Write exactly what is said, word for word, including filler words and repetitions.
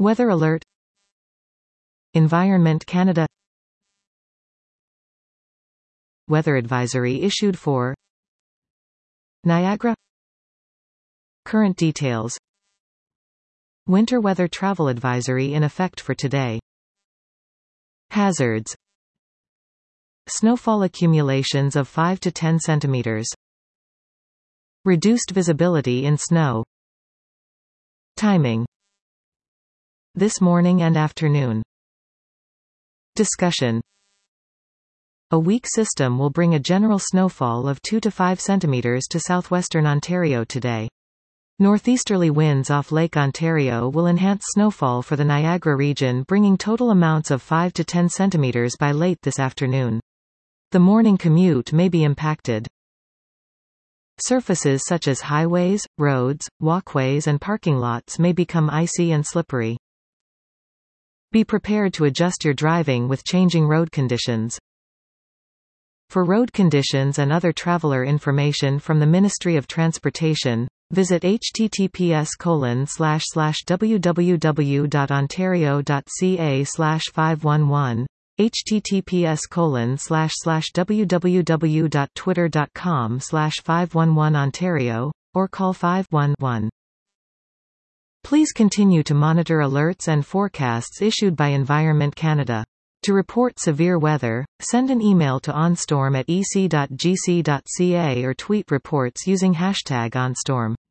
Weather alert. Environment Canada. Weather advisory issued for Niagara. Current details. Winter weather travel advisory in effect for today. Hazards. Snowfall accumulations of five to ten centimeters. Reduced visibility in snow. Timing. This morning and afternoon. Discussion. A weak system will bring a general snowfall of two to five centimeters to southwestern Ontario today. Northeasterly winds off Lake Ontario will enhance snowfall for the Niagara region, bringing total amounts of five to ten centimeters by late this afternoon. The morning commute may be impacted. Surfaces such as highways, roads, walkways and parking lots may become icy and slippery. Be prepared to adjust your driving with changing road conditions. For road conditions and other traveler information from the Ministry of Transportation, visit h t t p s colon slash slash w w w dot ontario dot c a slash five one one, h t t p s colon slash slash w w w dot twitter dot com slash five one one Ontario, or call five one one. Please continue to monitor alerts and forecasts issued by Environment Canada. To report severe weather, send an email to onstorm at e c dot g c dot c a or tweet reports using hashtag onstorm.